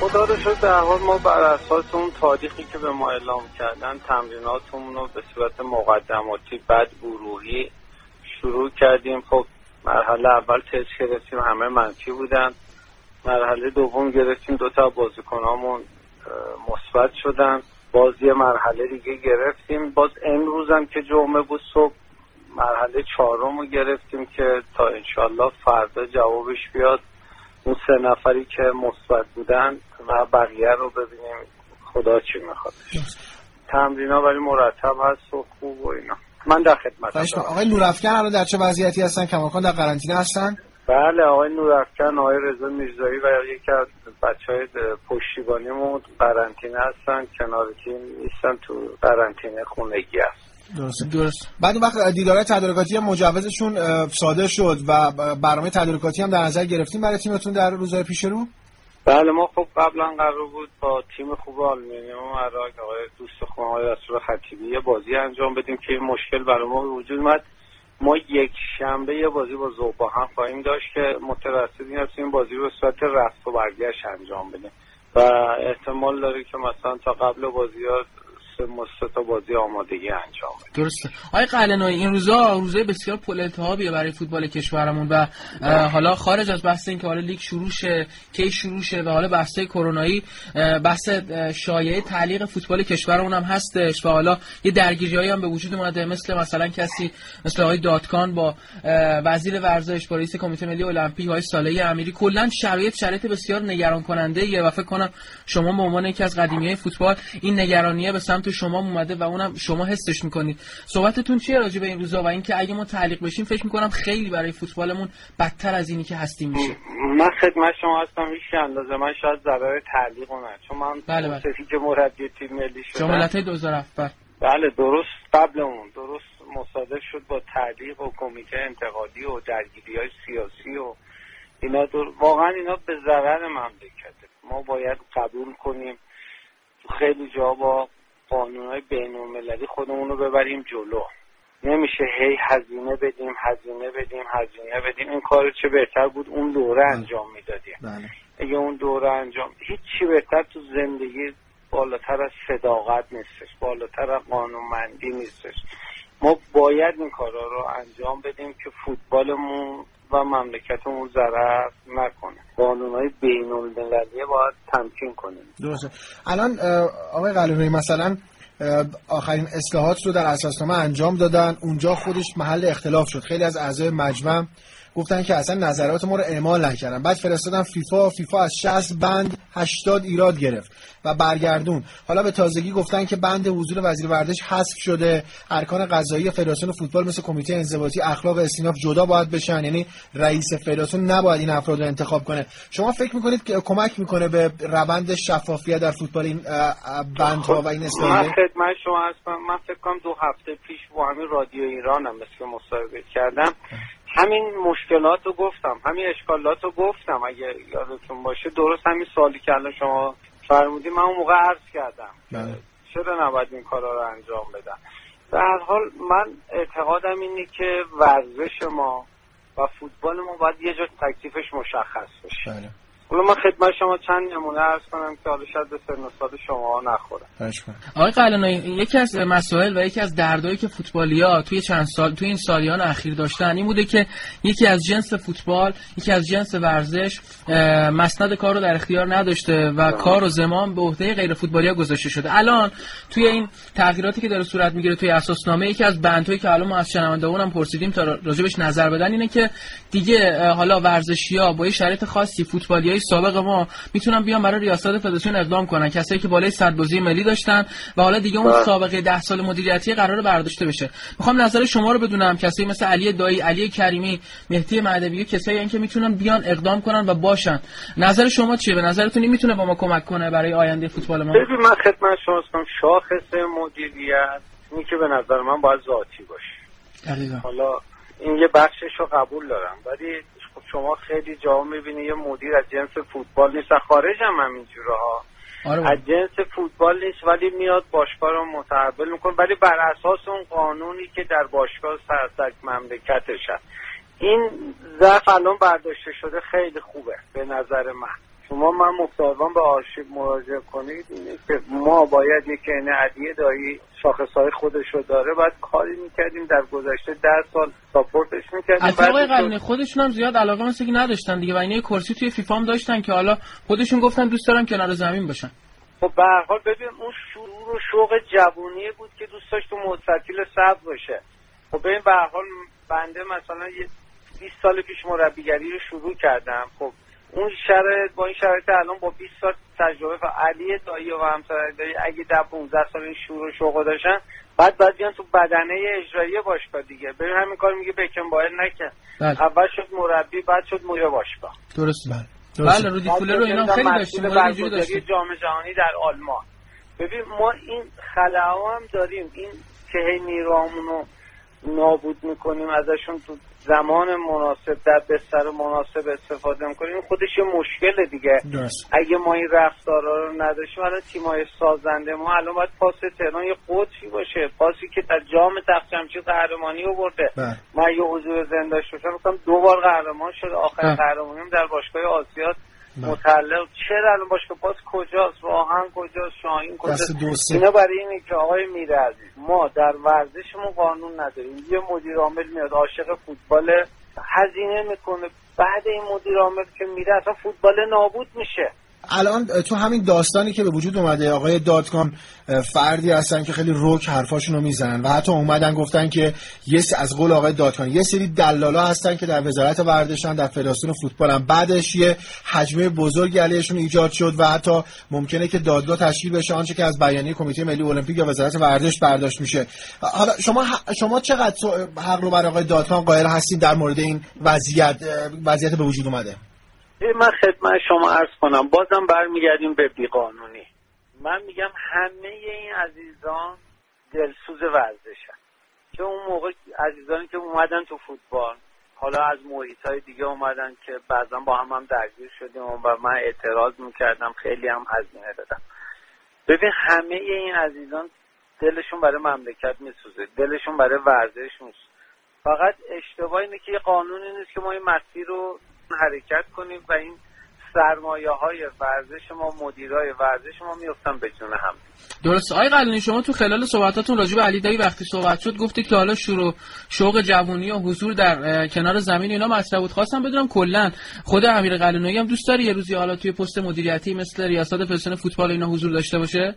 خدا رو شکر در حال ما بر اساس اون تاریخی که به ما اعلام کردن تمریناتمون رو به صورت مقدماتی بعد گروهی شروع کردیم. خب مرحله اول تست گرفتیم، همه منفی بودن. مرحله دوم گرفتیم، 2 تا بازیکنامون مثبت شدن. باز یه مرحله دیگه گرفتیم. باز امروز هم که جمعه بود صبح مرحله 4 رو گرفتیم که تا انشالله فردا جوابش بیاد. اون 3 نفری که مثبت بودن و بقیه رو ببینیم خدا چی میخواد. تمرینا ولی مرتب هست و خوب و اینا. من در خدمتم. آقای نورافکن الان در چه وضعیتی هستن؟ کماکان در قرنطینه هستن؟ بله آقای نورافکن، آقای رضا میرزایی و یکی از بچهای پشتیبانیمون قرنطینه هستن، کنار تیم نیستن، تو قرنطینه خونگی هست. درست. بعد اون وقت دیدارهای تدارکاتی مجوزشون صادر شد و برنامه تدارکاتی هم در نظر گرفتیم برای تیمتون در روزهای پیش رو؟ بله ما خب قبلا قرار بود با تیم خوب آلومینیوم عراق آقای دوست خوب آقای رسول خطیبی یه بازی انجام بدیم که این مشکل برای ما به وجود اومد. ما یک شنبه یه بازی با ذوب‌آهن خواهیم داشت که مترصدین هستیم این بازی رو به صورت رفت و برگشت انجام بدیم و احتمال داره که مثلا تا قبل بازی‌ها 3 تا بازی آمادگی انجام بدیم. درسته. آقای قلعه‌نویی این روزای بسیار پرالتهابیه برای فوتبال کشورمون و حالا خارج از بحث این که حالا لیگ شروع شه، کی شروع شه و حالا بحث کرونایی، بحث شایعه تعلیق فوتبال کشورمون هم هستش و حالا یه درگیریایی هم به وجود اومده، مثلا کسی مثل آقای دادکان با وزیر ورزش، با رئیس کمیته ملی المپیک آقای صالحی امیری. کلا شرایط بسیار نگران کننده ایه و فکر کنم شما به عنوان یکی از قدیمیای فوتبال این نگرانیه به سمت شما اومده و اونم شما حسش میکنید. صحبتتون چیه راجع به این روزا و اینکه اگه ما تعلیق بشیم فکر میکنم خیلی برای فوتبالمون بدتر از اینی که هستیم میشه؟ من خدمت شما هستم. هیچ اندازه من شاید ضرر تعلیق نه، چون من بله. که مربی تیم ملی شدم جملت‌های 2007 بله درست قبل اون درست مصادف شد با تعلیق و کمیته انتقادی و درگیری‌های سیاسی و اینا. واقعا اینا به ضرر مملکته. ما باید قبول کنیم خیلی جا با قانون‌های بین‌المللی خودمون رو ببریم جلو. نمیشه هی هزینه بدیم. این کار چه بهتر بود اون دوره انجام میدادیم. اگه اون دوره انجام هیچی بهتر تو زندگی بالاتر از صداقت نیستش، بالاتر از قانونمندی نیستش. ما باید این کارا رو انجام بدیم که فوتبالمون و مملکتمون ضرر نکنه. قانون‌های بین‌المللی باید تمکین کنیم. درسته. الان آقای قلعه‌نویی مثلا آخرین اصلاحات رو در اساسنامه انجام دادن، اونجا خودش محل اختلاف شد. خیلی از اعضای مجمع گفتن که اصلا نظرات ما رو اعمال نکردن. بعد فرستادن فیفا از 60 بند 80 ایراد گرفت و برگردون. حالا به تازگی گفتن که بند حضور وزیر ورزش حذف شده. ارکان قضایی فدراسیون فوتبال مثل کمیته انضباطی اخلاق و استیناف جدا باید بشن، یعنی رئیس فدراسیون نباید این افراد رو انتخاب کنه. شما فکر میکنید که کمک میکنه به روند شفافیت در فوتبال این بندها و این اصلاحات؟ من خدمت شما هستم. من فکر کنم 2 هفته پیش با همین رادیو ایران هم مثل مصاحبه کردم، همین مشکلات رو گفتم، همین اشکالات رو گفتم. اگه یادتون باشه درست همین سوالی که الان شما فرمودید من اون موقع عرض کردم چرا نباید این کارا رو انجام بدم. به هر حال من اعتقادم اینه که ورزش ما و فوتبال ما باید یه جا تکلیفش مشخص بشه. حالا من خدمت شما چند نمونه عرض کنم که حالا شاید به سن و سال شما نخوره. آقای قلعه‌نویی یکی از مسائل و یکی از دردایی که فوتبالی‌ها توی این سالیان اخیر داشتن این بوده که یکی از جنس فوتبال، یکی از جنس ورزش مسند کار رو در اختیار نداشته و کار و زمام به عهده غیر فوتبالی‌ها گذاشته شده. الان توی این تغییراتی که داره صورت میگیره توی اساسنامه، یکی از بندهایی که الان ما از شنوندگان هم پرسیدیم تا راجبش نظر بدن اینه که دیگه حالا ورزشی‌ها با یه شرایط خاصی فوتبالی‌های سابق ما میتونن بیان برای ریاست فدراسیون اقدام کنن، کسایی که بالای 100 بازی ملی داشتن و حالا دیگه اون سابقه 10 سال مدیریتی قراره برداشته بشه. میخوام نظر شما رو بدونم. کسایی مثل علی دایی، علی کریمی، مهدی مهدوی، کسایی ان که میتونن بیان اقدام کنن و باشن. نظر شما چیه؟ به نظرتون این میتونه با ما کمک کنه برای آینده فوتبال ما؟ ببین من خدمت شما هستم. شاخص مدیریت اینی که به نظر من باید ذاتی باشه. دقیقاً. حالا این یه بخشش رو قبول دارم، ولی شما خیلی جا میبینی یه مدیر از جنس فوتبال نیست، خارج هم همینجوره ها. از جنس فوتبال نیست ولی میاد باشگاه رو متحول میکنه، ولی بر اساس اون قانونی که در باشگاه سرسک مملکتش هست. این ضعف الان برداشته شده خیلی خوبه به نظر من. شما من مصاحبان به آرشیو مراجعه کنید اینه که ما باید یک عدیه دایی شاخصهای خودش رو داره، باید کاری میکردیم در گذشته 10 سال ساپورتش میکردیم. اصلا آقای قلعه‌نویی خودشون هم زیاد علاقه مثل که نداشتن دیگه و اینا کرسی توی فیفا هم داشتن که حالا خودشون گفتن دوست دارم کنار زمین باشن. خب به هر حال ببین اون شروع و شوق جوونی بود که دوست داشت تو مستطیل سبز باشه. خب ببین به هر حال بنده مثلا 20 سال پیش مربیگری رو شروع کردم. خب اون شرایط با این شرایط الان با 20 سال تجربه و علی دایی و همسر دایی اگه 10-15 سال این شروع و شوق داشتن بعد بیان تو بدنه اجرایی باشگاه دیگه. ببین همین کار میگه بکنبایر نکن. اول شد مربی بعد شد مدیر باشگاه. درست. بله رودی فولر رو اینا خیلی داشتیم، اینجوری داشتیم. جام جهانی در آلمان. ببین ما این خلاها هم داریم، این که هی نیروامونو نابود میکنیم ازشون، تو زمان مناسب در بستر مناسب استفاده میکنیم، خودش یه مشکله دیگه. درست. اگه ما این رفتارا رو نداشتیم الان تیمای سازنده ما الان باید پاس تهران یه قطری باشه، پاسی که در جام تخت جمشید قهرمانی آورده. من یه حضور زنده داشتم میگم 2 بار قهرمان شده، آخرین قهرمانیم در باشگاه آسیا متعلق. چرا الان باشگاه پاس کجاست؟ راهن کجاست؟ شاهین کجاست؟ اینا برای اینه که آقای میرعزیز ما در ورزشمون قانون نداریم. یه مدیر عامل میاد عاشق فوتبال هزینه میکنه، بعد این مدیر عامل که میره اصلا فوتبال نابود میشه. الان تو همین داستانی که به وجود اومده آقای دادکان فردی هستن که خیلی رک حرفاشون رو میزنن و حتی اومدن گفتن که از قول آقای دادکان یه سری دلالا هستن که در وزارت ورزشن، در فدراسیون فوتبال هم، بعدش یه حجمه بزرگی علیهشون ایجاد شد و حتی ممکنه که دادگاه تشکیل بشه، آنچه که از بیانیه کمیته ملی المپیک یا وزارت ورزش برداشت میشه. حالا شما چقدر حق رو برای آقای دادکان قائل هستید در مورد این وضعیت به وجود اومده؟ من خدمت شما عرض کنم، بازم برمیگردیم به بیقانونی. من میگم همه این عزیزان دلسوز ورزشن، که اون موقع عزیزانی که اومدن تو فوتبال حالا از محیطای دیگه اومدن که بعضا با هم درگیر شدیم و من اعتراض میکردم، خیلی هم هزینه دادم. ببین همه این عزیزان دلشون برای مملکت میسوزه، دلشون برای ورزش میسوزه. فقط اشتباه اینه که یه قانونی نیست که ما این مسیر رو حرکت کنیم و این سرمایه‌های ورزش ما، مدیرای ورزش ما میافتن به جون هم. درست. آقای قلعه‌نویی شما تو خلال صحبتاتون راجع به علی دایی وقتی صحبت شد گفتید که حالا شوق جوونی و حضور در کنار زمین اینا مطرح بود. خواستم بدونم کلا خود امیر قلعه‌نویی هم دوست داره یه روزی حالا توی پست مدیریتی مثل ریاست فدراسیون فوتبال اینا حضور داشته باشه؟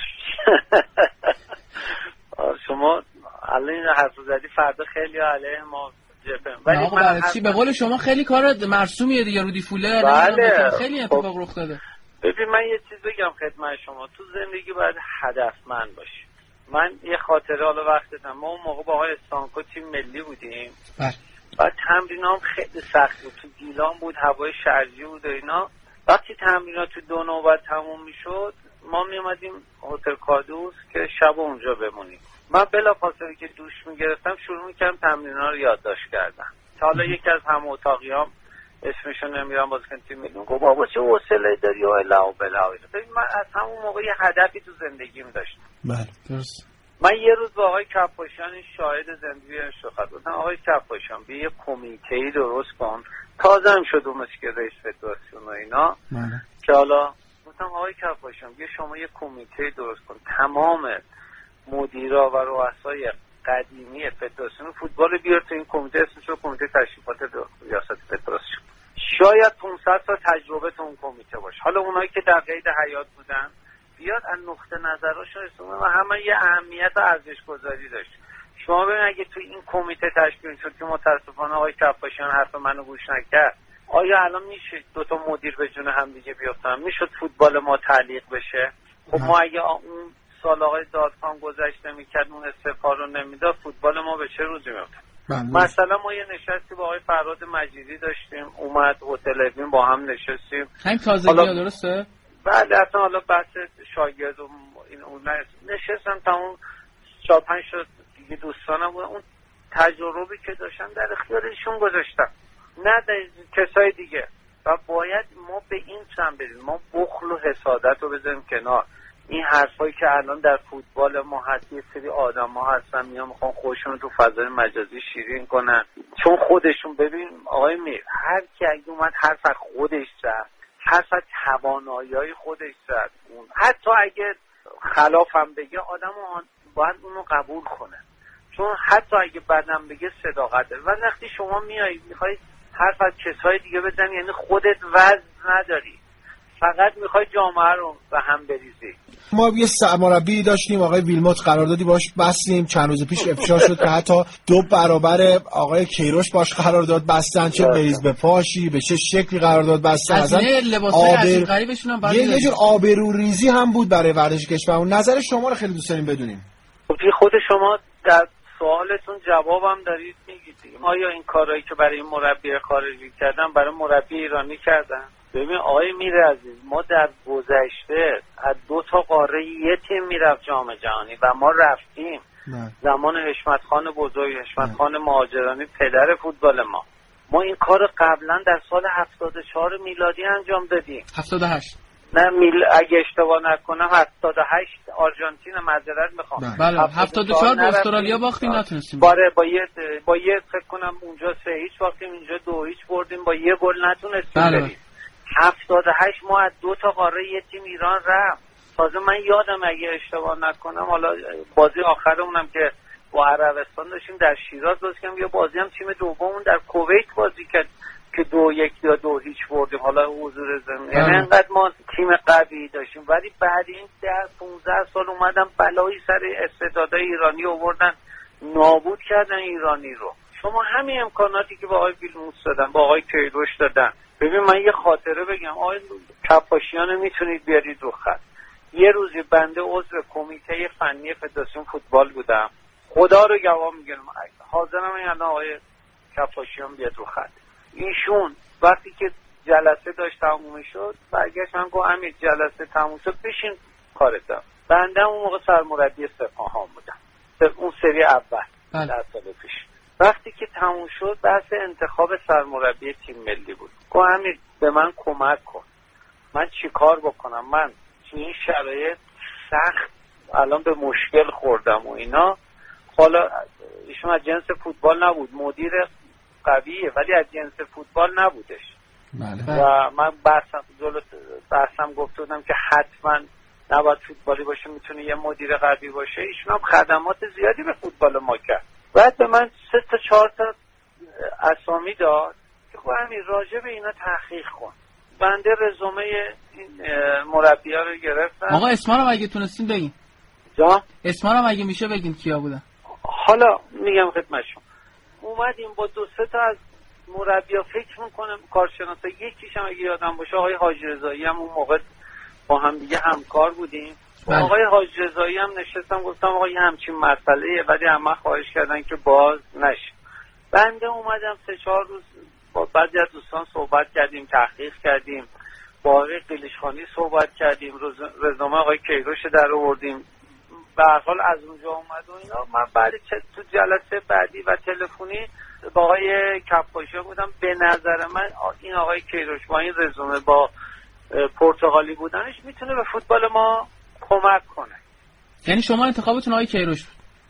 شما الان حرف زدی فردا خیلی علیه ما ولی من چی به قول شما خیلی کار مرسومیه دیگه. رودی فولر بله. خیلی اتفاق رخ داده. ببین من یه چیز بگم خدمت شما، تو زندگی باید هدفمند باشی. من یه خاطره حالا وقت دادم، ما اون موقع با آقای استانکو تیم ملی بودیم. بعد تمرینام خیلی سخت بود، تو گیلان بود، هوای شرجی بود و اینا. وقتی تمرینات تو 2 نوبت تموم میشد ما میومدیم هتل کادوس که شب اونجا بمونیم. من بلافاصله که دوش میگرفتم شروع میکردم تمرین‌ها رو یادداشت کردم. تا حالا یکی از هم اتاقیام اسمشو نمیارم بازیکن تیم ملی گفت بابا چه حوصله داری و الا و بلا. ببین من از همون موقع یه هدفی تو زندگیم داشتم. بله درست. من یه روز با آقای کفاشیان شاهد زندگیش شدم. گفتم آقای کفاشیان بیا یه کمیته‌ای درست کن. تازه هم شد اونش که رئیس فدراسیون و اینا. که حالا گفتم آقای کفاشیان بیا شما یه کمیته درست کن. تمام مدیرا و رؤسای قدیمی فدراسیون فوتبال بیار تو این کمیته، اسمش رو کمیته تشریفات ریاست فدراسیون. شاید 500 سال تجربه تو اون کمیته باشه. حالا اونایی که در قید حیات بودن بیاد از نقطه نظرشون استفاده و همه یه اهمیت و ارزش گذاری داشت. شما ببین اگه تو این کمیته تشکیل شد که متاسفانه آقای کفاشیان حرف منو گوش نکرد، آیا الان میشه 2 تا مدیر به جون هم دیگه بیافتن؟ میشد فوتبال ما تعلیق بشه؟ خب ما اگه اون سال آقای دادکان گذشته میکرد، اون استعفا رو نمیداد، فوتبال ما به چه روزی میافتاد؟ مثلا ما یه نشستی با آقای فراد مجیدی داشتیم، اومد هتل اوین با هم نشستیم. همین تازگی‌ها درسته؟ بله اصلا حالا بحث شاگرد و این اون نشستم تا اون 4-5 تا دیگه دوستانم بودن، اون تجربی که داشتن در اختیارشون گذاشتم، نه کسای دیگه. و باید ما به این سمت بریم، ما بخل و حسادت رو بذاریم کنار. این حرفایی که الان در فوتبال ما هست، یه سری آدم‌ها هستن میخوان خودشون تو فضای مجازی شیرین کنن، چون خودشون ببین آقای میر هر کی اگه اومد حرف از خودش زد حرف از توانایی‌های خودش زد. حتی اگه خلافم بگه آدمو باید اونو قبول کنه، چون حتی اگه بدم بگه صداقت داره. و وقتی شما میخوای حرف از کسای دیگه بزنی، یعنی خودت وزن نداری، فقط میخوای جامعه رو به هم بریزی. ما یه سرمربی داشتیم آقای ویلموت، قراردادی باش بستیم، چند روز پیش افشا شد که حتی 2 برابر آقای کیروش باش قرارداد بستن، چه بریز به پاشی به چه شکلی قرارداد بستن. اصلا لباسای عجیب غریبشون هم یه جور آبروریزی هم بود برای ورزش کشور. نظر شما رو خیلی دوست داریم بدونیم. خود شما در سوالتون جوابم دارید میگید. آیا این کارهایی که برای مربی خارجی کردن برای مربی ایرانی کردن؟ ببین آقای میر عزیز، ما در گذشته از 2 قاره یه تیم میرفت جام جهانی و ما رفتیم. زمان حشمت خان بزرگ، حشمت خان مهاجرانی، پدر فوتبال ما این کار قبلا در سال 74 میلادی انجام دادیم. 78 نه اگه اشتباه نکنم 78 آرژانتین، معذرت میخوام. بله 74 به استرالیا باختیم، نتونستیم. باره با یه فکر کنم اونجا 3-0 باختیم، اینجا 2-0 بردیم، با یه گل نتونستیم بریم. 78 ما از 2 قاره یه تیم ایران رفت. تازه من یادم اگه اشتباه نکنم، حالا بازی آخرمونم که با عربستان داشتیم در شیراز بازی کردیم، یا بازی هم تیم دوممون در کویت بازی کرد که 2-1 یا 2-0 بردیم. حالا حضور زمین، یعنی انقدر ما تیم قوی داشتیم، ولی بعد این 10-15 سال اومدن بلایی سر استعدادهای ایرانی آوردن، نابود کردن ایرانی رو. شما همین امکاناتی که با آقای ویلموت دادن، با آقای کیروش دادن. ببین من یه خاطره بگم، آقای کپاشیان میتونید بیارید رو خط. یه روزی بنده عضو کمیته فنی فدراسیون فوتبال بودم، خدا رو گواه میگم حاضرم این آقای کپاشیان بیاد رو خط. ایشون وقتی که جلسه داشت تموم شد برگشت من گفت امیر جلسه تموم شد بشین کارت دارم. بنده اون موقع سرمربی سپاهان بودم، اون سری اول در سال پیش. وقتی که تموم شد بحث انتخاب سرمربی تیم ملی بود. گفت امیر به من کمک کن، من چی کار بکنم؟ من تو این شرایط سخت الان به مشکل خوردم و اینا. حالا ایشون از جنس فوتبال نبود، مدیر قویه ولی از جنس فوتبال نبودش. و من بحثم گفته بودم که حتما نباید فوتبالی باشه، میتونه یه مدیر قوی باشه. ایشون هم خدمات زیادی به فوتبال ما کرد. بعد به من 3-4 اسامی داد که خب همین راجع به اینا تحقیق کن. بنده رزومه این مربی‌ها رو گرفتم. آقا اسما رو اگه تونستین بگین. جان اسما رو اگه میشه بگین کیا بودن. حالا میگم خدمتشون. اومدیم با 2-3 تا از مربی‌ها فکر میکنم کارشناسا، یکیش هم اگه یادم باشه آقای حاجی رضایی هم اون موقع با هم دیگه همکار بودیم. آقای حاجی رضایی هم نشستم گفتم آقا یه همچین مسئله‌ایه، ولی همه خواهش کردن که باز نشه. بنده اومدم 3-4 روز با بعضی از دوستان صحبت کردیم، تحقیق کردیم، با آقای قلیشخانی صحبت کردیم، رزومه آقای کیروش در آوردیم. به هر حال از اونجا اومد و اینا. من بعد تو جلسه بعدی و تلفنی با آقای کپاشیان بودم، به نظر من این آقای کیروش با این رزومه، با پرتغالی بودنش میتونه به فوتبال ما کمک کنه. یعنی شما انتخابتون آقای کیروش؟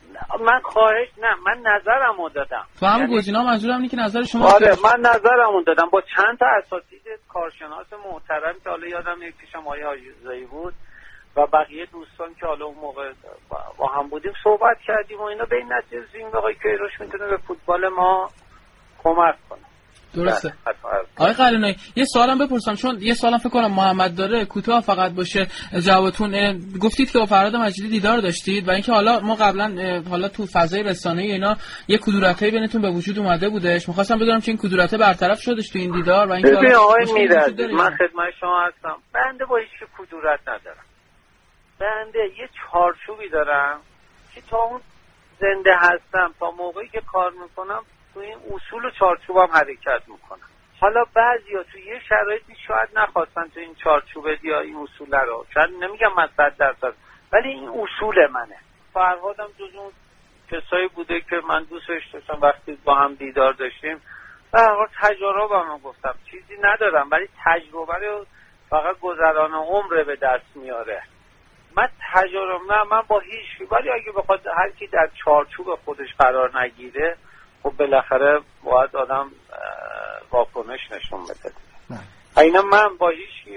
من نظرمو دادم. تو همون گزینه‌ها منظورم اینه که نظر شما. آره من نظرمو دادم با چند تا اساتید کارشناس محترم که حالا یادم یکیشم آقای حاجی رضایی بود و بقیه دوستان که حالا اون موقع با هم بودیم صحبت کردیم و اینا، به این نتیجه رسیدیم آقای کیروش میتونه به فوتبال ما کمک کنه. درسته. آقای قلعه‌نویی یه سوالم بپرسم، چون یه سوالم فکر کنم محمد داره، کوتاه فقط باشه جوابتون. گفتید که با فرهاد مجیدی دیدار داشتید و اینکه حالا ما قبلا حالا تو فضای رسانه‌ای اینا یه کدورتی بینتون به وجود اومده بودش، می‌خواستم بدونم چه این کدورت برطرف شدش تو این دیدار و اینکه حالا آقای میراد من خدمت شما هستم. بنده با هیچ کدورت ندارم. بنده یه چارچوبی دارم که تا اون زنده هستم، تا موقعی که کار میکنم تو این اصول و چارچوبم حرکت میکنم. حالا بعضیا تو یه شرایطی شاید نخواستن تو این چارچوب یا این اصول رو، شاید نمیگم من 100%، ولی این اصول منه. فرهادم جز اون کسایی بوده که من دوستش داشتم، وقتی با هم دیدار داشتیم به هر حال تجربه‌ام گفتم چیزی ندارم، ولی تجربه رو فقط گذران عمر به دست میاره. من من با هیچ، ولی اگه بخواد هر کی در چارچوب خودش قرار نگیره خب بالاخره باید آدم واکنش نشون بده. اینا من با هیچ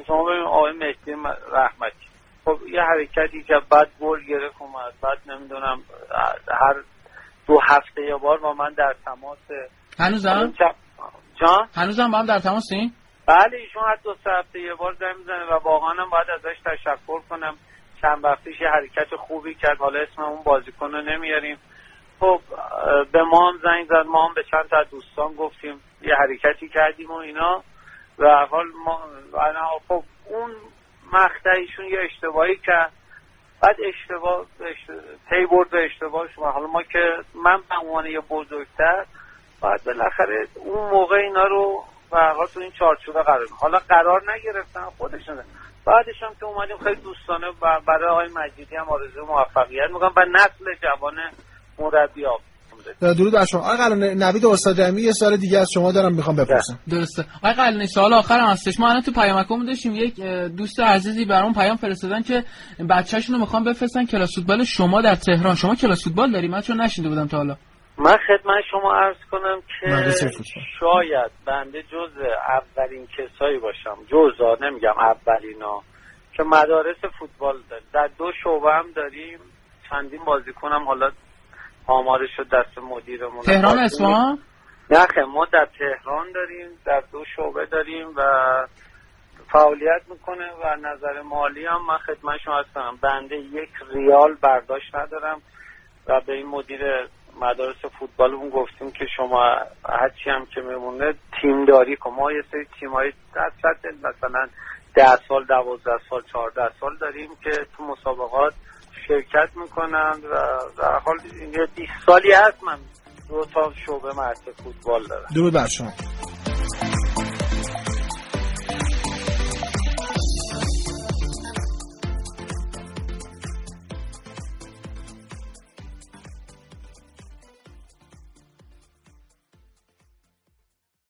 شما ببین آقای مهدی رحمتی خب یه حرکتی که بعد گل گرفت اومد، بعد نمیدونم هر 2 هفته یه بار با من در تماسه. هنوزم؟ جان؟ هنوزم با هم در تماسین؟ بله ایشون هر 2 هفته یه بار زنگ میزنه و واقعا هم باید ازش تشکر کنم. چند وقتیش یه حرکت خوبی کرد، حالا اسم اون بازیکن رو نمیاریم. خب به ما هم زنگ زد، ما هم به چند تا دوستان گفتیم یه حرکتی کردیم و اینا و حال ما خب اون مقطعیشون یه اشتباهی کرد، بعد اشتباه پی برد به اشتباه شما. حالا ما که من به عنوان یه بزرگتر باید بالاخره اون موقع اینا رو به هر حال تو این چارچوبه قرار نگرفتن خودشونه. بعدش هم که اومدیم خیلی دوستانه برای آقای مجیدی هم آرزوی موفقیت میگم و نسل جوان مربی‌ها. درود بر شما آقای قلعه‌نویی. نوید استادمی یه سال دیگه از شما دارم میخوام بپرسم. درسته آقای قلعه‌نویی، سوال آخرم هستش. ما الان تو پیامکمون داشتیم یک دوست عزیزی برام پیام فرستادن که بچه‌شون رو میخوان بفرستن کلاس فوتبال شما در تهران. شما کلاس فوتبال داری؟ من چون نشینده بودم تا حالا. من خدمت شما عرض کنم که شاید بنده جزء اولین کسایی باشم، نمیگم اولینا، که مدارس فوتبال داریم. در 2 شعبه هم داریم، چندین بازیکن هم حالا آمارش رو دست مدیرمون. تهران اصفهان؟ نه ما در تهران داریم، در 2 شعبه داریم و فعالیت میکنه و نظر مالی هم من خدمت شما عرض کنم بنده 1 ریال برداشت ندارم و به این مدیر مدارس فوتبالمون گفتیم که شما هرچی هم که میمونه تیم داری کن. ما یه سری تیم‌های در سطح مثلا 10 سال 12 سال 14 سال داریم که تو مسابقات شرکت میکنن و در حال 20 سالی هست من 2 تا شعبه مرکز فوتبال دارم. درود بر شما.